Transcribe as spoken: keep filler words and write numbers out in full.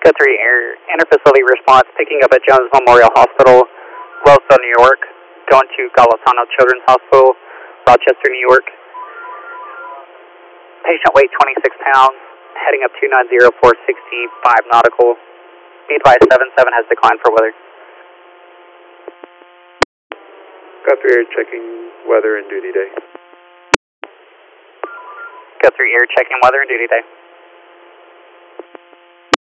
Go three Air interfacility response picking up at Jones Memorial Hospital, Wellsville, New York, going to Golisano Children's Hospital, Rochester, New York. Patient weight twenty-six pounds, heading up two nine zero four sixty-five nautical. Be advised seven seven has declined for weather. Go three Air checking weather and duty day. Go three Air checking weather and duty day.